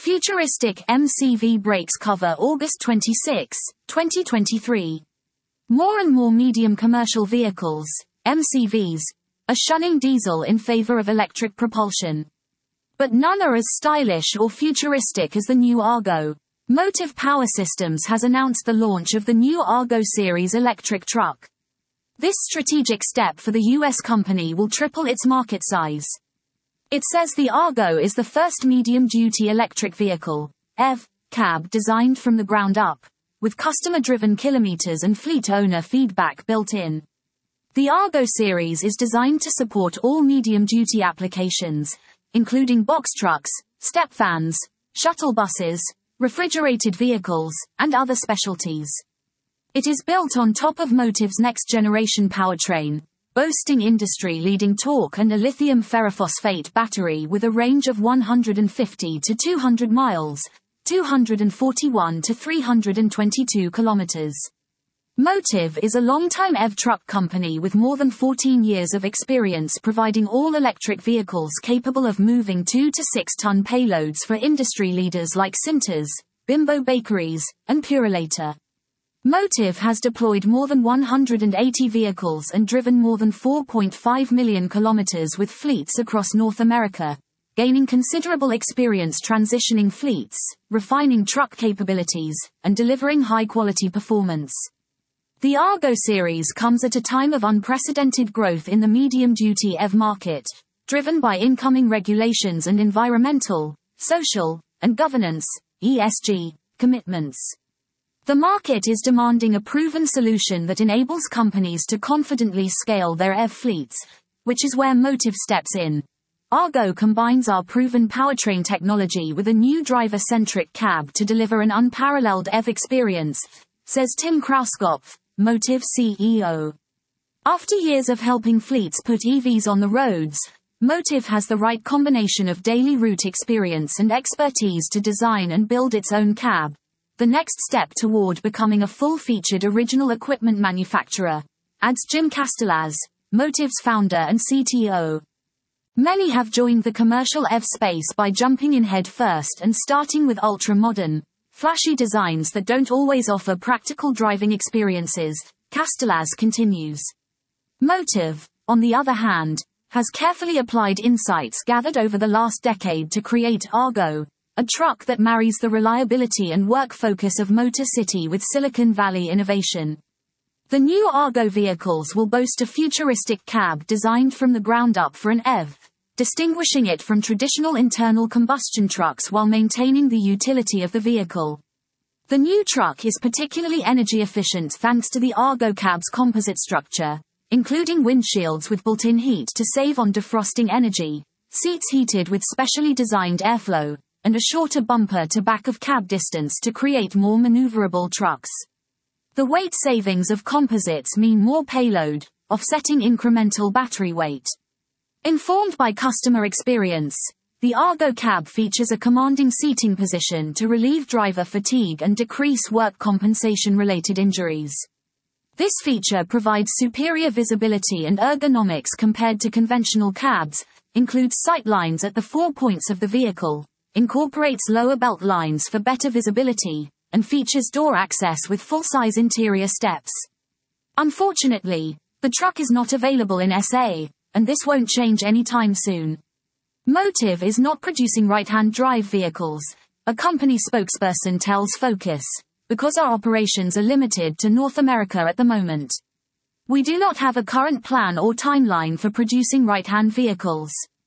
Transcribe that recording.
Futuristic MCV brakes cover August 26, 2023. More and more medium commercial vehicles, MCVs, are shunning diesel in favor of electric propulsion. But none are as stylish or futuristic as the new Argo. Motiv Power Systems has announced the launch of the new Argo Series electric truck. This strategic step for the US company will triple its market size. It says the Argo is the first medium-duty electric vehicle, EV, cab designed from the ground up, with customer-driven kilometers and fleet owner feedback built in. The Argo series is designed to support all medium-duty applications, including box trucks, step vans, shuttle buses, refrigerated vehicles, and other specialties. It is built on top of Motiv's next-generation powertrain, boasting industry-leading torque and a lithium ferrophosphate battery with a range of 150 to 200 miles, 241 to 322 kilometers. Motiv is a long-time EV truck company with more than 14 years of experience providing all-electric vehicles capable of moving 2 to 6-ton payloads for industry leaders like Cintas, Bimbo Bakeries, and Purolator. Motiv has deployed more than 180 vehicles and driven more than 4.5 million kilometers with fleets across North America, gaining considerable experience transitioning fleets, refining truck capabilities, and delivering high-quality performance. The Argo series comes at a time of unprecedented growth in the medium-duty EV market, driven by incoming regulations and environmental, social, and governance, ESG, commitments. The market is demanding a proven solution that enables companies to confidently scale their EV fleets, which is where Motiv steps in. Argo combines our proven powertrain technology with a new driver-centric cab to deliver an unparalleled EV experience, says Tim Krauskopf, Motiv CEO. After years of helping fleets put EVs on the roads, Motiv has the right combination of daily route experience and expertise to design and build its own cab, the next step toward becoming a full-featured original equipment manufacturer, adds Jim Castellaz, Motiv's founder and CTO. Many have joined the commercial EV space by jumping in head first and starting with ultra-modern, flashy designs that don't always offer practical driving experiences, Castellaz continues. Motiv, on the other hand, has carefully applied insights gathered over the last decade to create Argo, a truck that marries the reliability and work focus of Motor City with Silicon Valley innovation. The new Argo vehicles will boast a futuristic cab designed from the ground up for an EV, distinguishing it from traditional internal combustion trucks while maintaining the utility of the vehicle. The new truck is particularly energy efficient thanks to the Argo cab's composite structure, including windshields with built-in heat to save on defrosting energy, seats heated with specially designed airflow, and a shorter bumper to back of cab distance to create more maneuverable trucks. The weight savings of composites mean more payload, offsetting incremental battery weight. Informed by customer experience, the Argo cab features a commanding seating position to relieve driver fatigue and decrease work compensation-related injuries. This feature provides superior visibility and ergonomics compared to conventional cabs, includes sight lines at the 4 points of the vehicle, incorporates lower belt lines for better visibility, and features door access with full-size interior steps. Unfortunately, the truck is not available in SA, and this won't change anytime soon. Motiv is not producing right-hand drive vehicles, a company spokesperson tells Focus, because our operations are limited to North America at the moment. We do not have a current plan or timeline for producing right-hand vehicles.